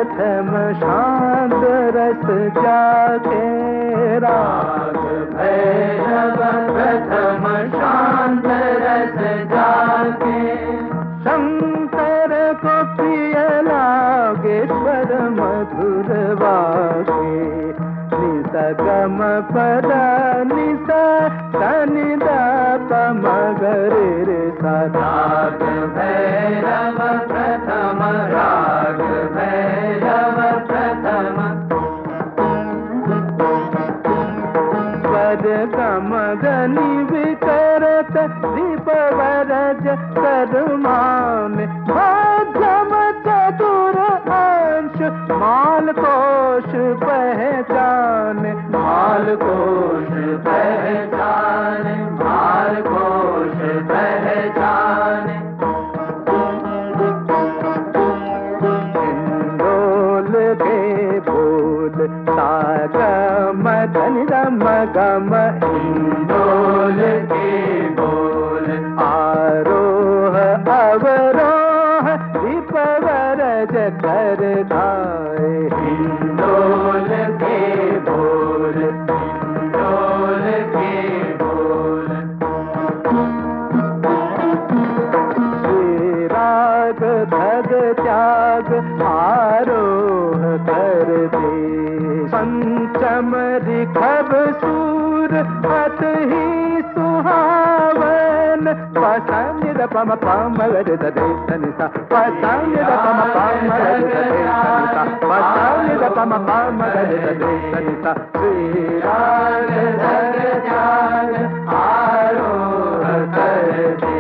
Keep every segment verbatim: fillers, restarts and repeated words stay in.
प्रथम शांत रस जाके राग भैरव प्रथम शांत रस जाके शंकर को प्रिय लागे स्वर मधुर वागे निस गम पद निस सनि द प म ग रे रे सा राग भैरव प्रथम राग भैरव प्रथम स्वर गम गनि विकरत दीप वरज करमान मध्यम चतुर अंश माल कोश पहचान माल कोश पहचान माल कोश पहचान हिंडोल के बोल सागम धनि रम गम हिंडोल के बोल आरोह अवरोह दीप वरज कर खाए हिंडोल के बोल हिंडोल के बोल श्री राग भग त्याग आरोह कर दे पंचम रिखब सूर अत ही सुहावन पसंद द पम पम ग द दे सनि सा पसंद द पम पम ग द दे सनि सा पसंद द पम पम ग द दे सनि सा श्री राग भग त्याग आरोह कर दे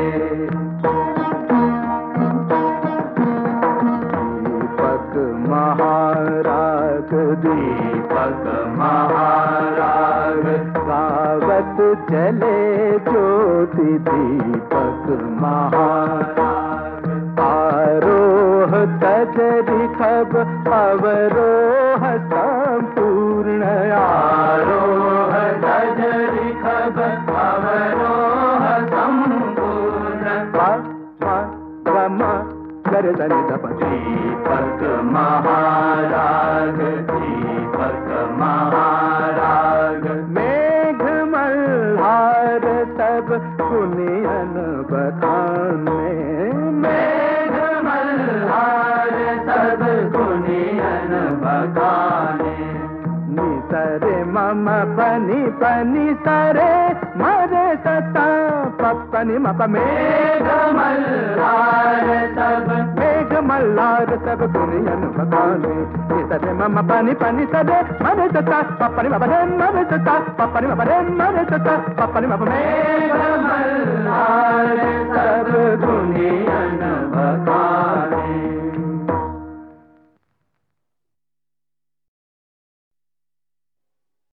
दीपक महाराग दीपक महाराग गावत चले ज्योति दीपक महाराग आरोह तज रिखब अवरोह संपूर्ण आरोह तज रिखब अवरोह संपूर्ण गम कर धनि द दीपक महाराग दीपक महाराग मेघ मल्हार सब पुनियन बखाने मेघ मल्हार सब पुनियन बखाने निसरे मम पनि पनि सरे मरे सता पपनि मप मेघ मल्हार सब मेघ मल्हार सब पुनियन बखाने निसरे मम पनि पनि सरे मरे सता पपनि मप रे मरे सता पपनि मप रे मरे सता पपनि मप मेघ मल्हार सब पुनियन बखाने